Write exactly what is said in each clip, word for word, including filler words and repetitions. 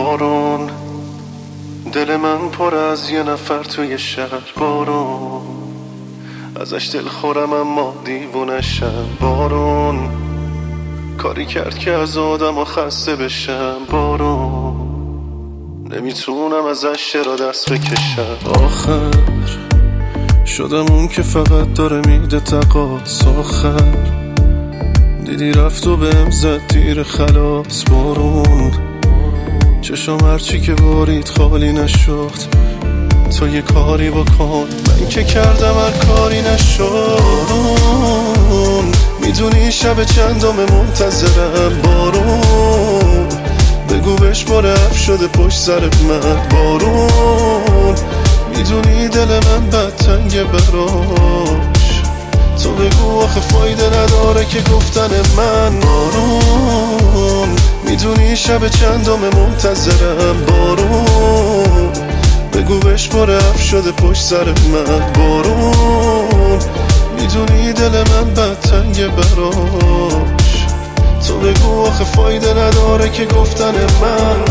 بارون، دل من پر از یه نفر توی شهر. بارون ازش دل خورم اما دیوونشم. بارون کاری کرد که از آدم و خسته بشم. بارون نمیتونم ازش چرا دست بکشم. آخر شدم اون که فقط داره میده تقاص. آخر دیدی رفت و بهم زد تیر خلاص. بارون چشم هرچی که بارید خالی نشد. تو یه کاری بکن، من که کردم هر کاری نشد. بارون میدونی شب چندم منتظرم. بارون بگو بهش برف شده پشت سر من. بارون میدونی دل من بد تنگه براش. تو بگو آخه فایده نداره که گفتن من. بارون میدونی شب چندم منتظرم. بارون بگو بهش برف شده پشت سر من. بارون میدونی دل من بد تنگه براش. تو بگو آخه فایده نداره که گفتن من.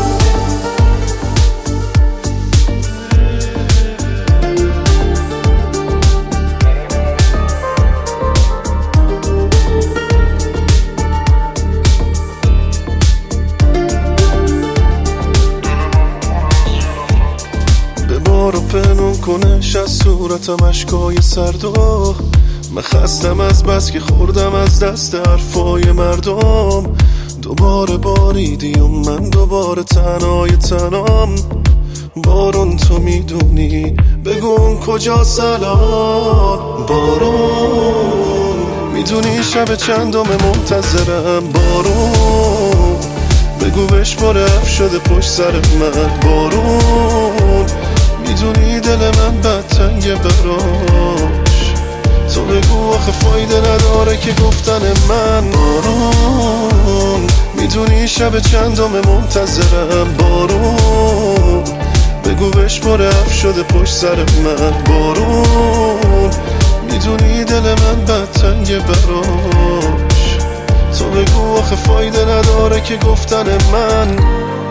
رو پنون کنش از صورتم اشکای سردو. من خستم از بس که خوردم از دست حرفای مردم. دوباره باریدی و من دوباره تنهای تنام. بارون تو میدونی بگو اون کجا سلام. بارون میدونی شب چندم منتظرم. بارون بگو بهش برف شده پشت سر من. بارون میدونی دل من بد تنگه براش. تو بگو آخه فایده نداره که گفتن من. بارون میدونی شب چندم منتظرم. بارون بگو بهش برف شده پشت سر من. بارون میدونی دل من بد تنگه براش. تو بگو آخه فایده نداره که گفتن من.